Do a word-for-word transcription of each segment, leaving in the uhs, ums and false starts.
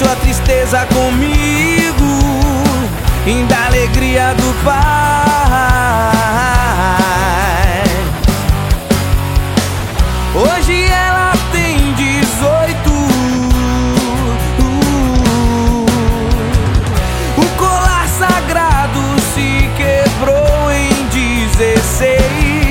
a tristeza comigo e da alegria do Pai. Hoje ela tem dezoito. O colar sagrado se quebrou em dezesseis.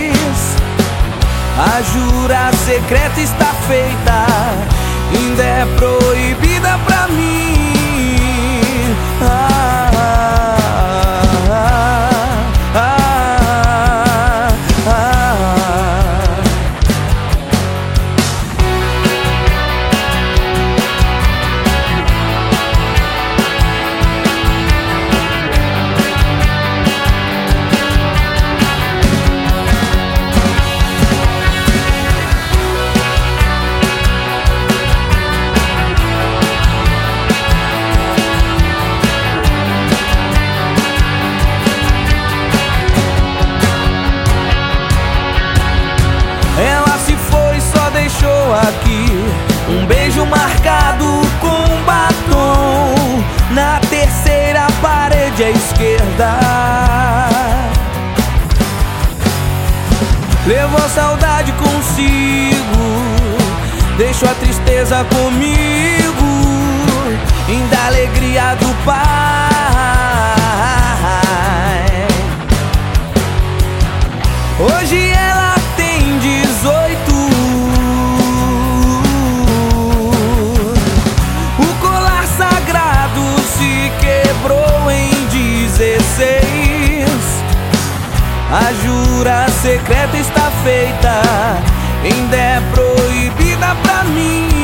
A jura secreta está feita, ainda é proibida pra mim. Ah, ah, ah, ah, ah. Ela se foi, só deixou aqui um beijo marcado com batom na terceira parede à esquerda. Levou saudade consigo, deixou a tristeza comigo, ainda a alegria do Pai. Hoje ela tem dezoito. O colar sagrado se quebrou em dezesseis. A jura secreta está feita, ainda é proibida pra mim.